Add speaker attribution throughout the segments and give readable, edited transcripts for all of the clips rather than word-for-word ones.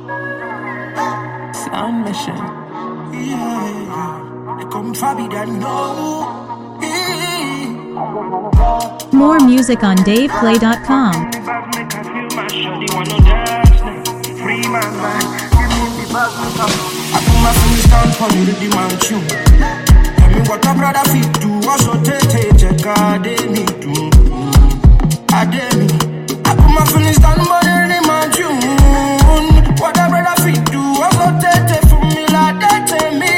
Speaker 1: Sound mission. Yeah, they come forbidden, no.
Speaker 2: More music on DavePlay.com.
Speaker 1: I put my fingers down for you to demand tune. Tell me what a brother fit do. What's your check? I didn't do. I put my feelings down for you to demand tune. What a brother fit do. What's your for me like that to me.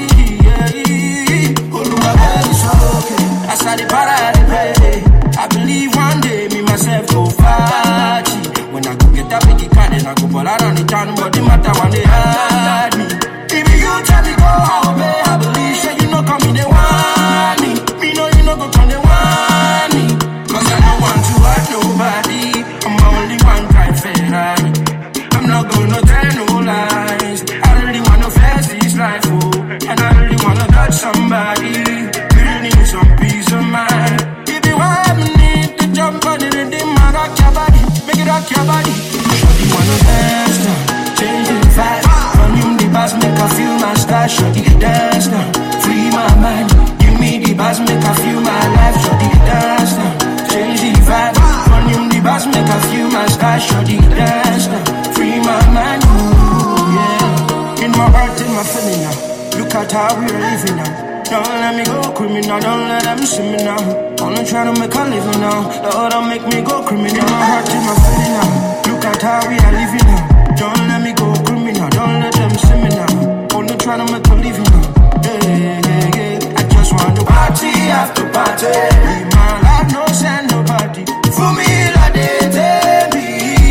Speaker 1: Yeah. Hold my body so okay. I saw the parade. I believe one day me myself go party. When I go get that big card and I go ball around the town, but the matter when they had me. If you tell me go away, I believe sure you know come in the want me. Me know you know go come the want me. Cause I don't want to hurt nobody. I'm only one drive Ferrari. I'm not gonna tell no lies. I really wanna face this life, oh. And I really wanna touch somebody. Really need some peace of mind. If you want me to jump on the rhythm, I rock your body. Make it rock your body. Shorty wanna dance now, change the vibe. Volume the bass, make her feel my style. Shorty dance now, free my mind. Give me the bass, make her feel my life. Shorty dance now, change the vibe. Volume the bass, make her feel my style. Shorty dance now, free my mind. Ooh, yeah. In my heart, in my feeling now. Look at how we are living now. Don't let me go criminal, don't let them see me now. Only trying to make a living now. Lord, don't make me go criminal. My heart in my feeling now. Look at how we are living now. Don't let me go criminal, don't let them see me now. Only trying to make a living now. I just want to party after party. Leave my life, no send nobody. For me, like they tell me.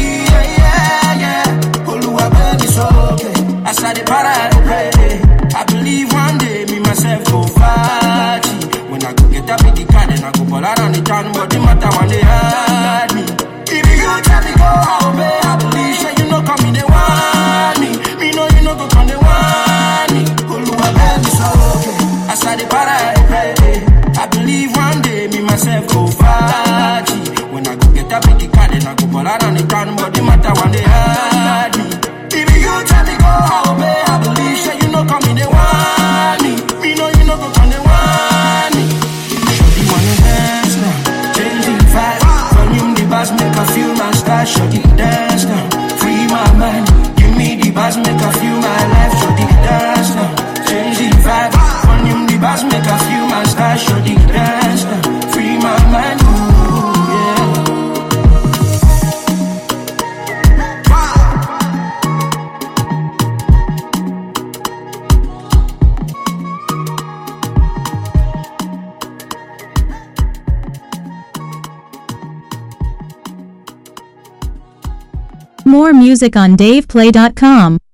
Speaker 1: Yeah. Oluwa, baby, so okay. I saw the parade. I believe one day me myself go party. When I go get that big card and I go ball around the town, but the matter when they had me. If you tell me go away, I believe sure you know come in the want me. Me know you know go come the want me. Oluwa baby so okay. I saw the parade. I believe one day me myself go party. When I go get that big card and I go ball around the town, but the matter when they had me. If you tell me go away, I believe sure you know come in the want me. Me know you know go come the want me. Shorty wanna dance now, change the vibe. Volume the bass, make her feel my style. Shorty dance now, free my mind. Give me the bass, make her feel my life. Shorty dance now, change the vibe. Volume the bass, make her feel my style. Shorty dance now, free my mind. Ooh, yeah.
Speaker 2: More music on DavePlay.com.